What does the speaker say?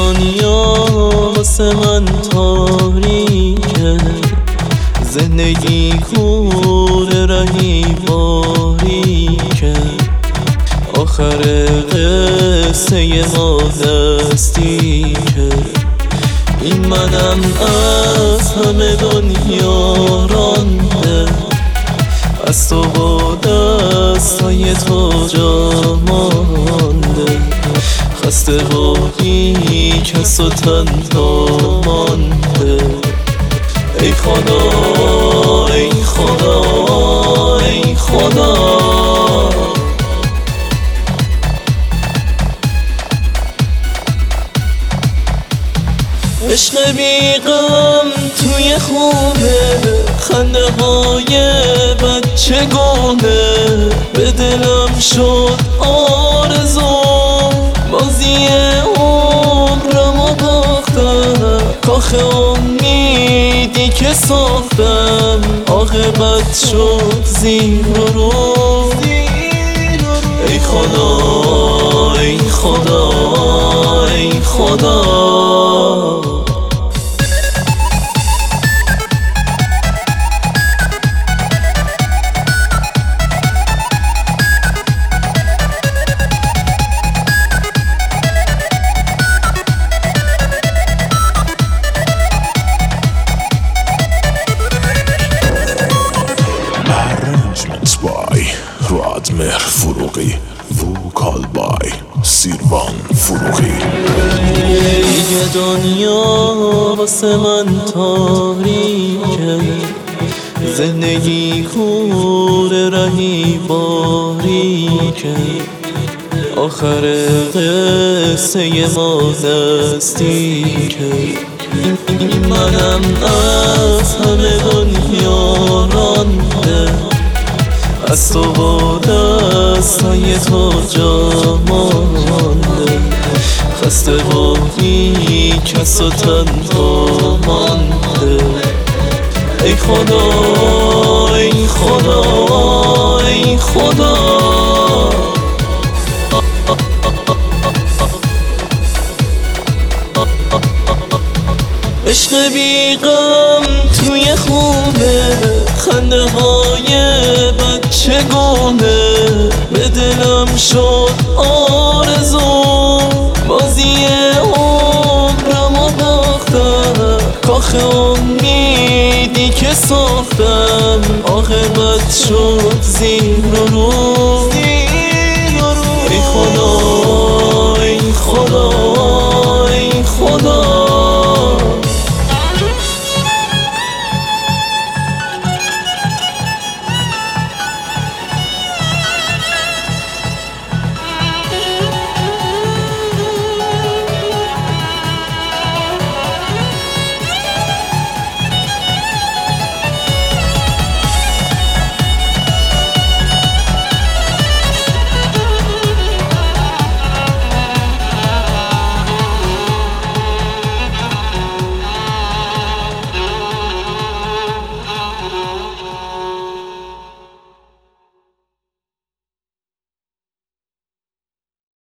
دنیا واسه من تاریکه، زندگی کور رهی باریکه، آخر قصه ما دستیکه. این منم از همه دنیا رانده، از تو و دستای تو جا مانده، خسته و بی کس و تنها مانده. ای خدا ای خدا ای خدا، عشق بی غم توی خونه، خنده های بچگونه، به دلم شد آرزو، بازی عمرمو باختم، کاخ امیدی که ساختم، عاقبت شد زیر و رو. ای خدا ای خدا ای خدا، رادمهر فروغی، وکال بای سیروان فروغی. دیگه دنیا واسه من تاریکه، زندگی کور رهی باریکه، آخر قصه ما دستیکه. این منم از همه دنیا رانده، از تو و دستای تو جا مانده، خسته و بی کس و تنها مانده. ای خدا ای خدا ای خدا، عشق بی غم توی خونه، خنده های بچگونه، به دلم شد آرزو، بازی عمرمو باختم، کاخ امیدی که ساختم، عاقبت شد زیر و رو.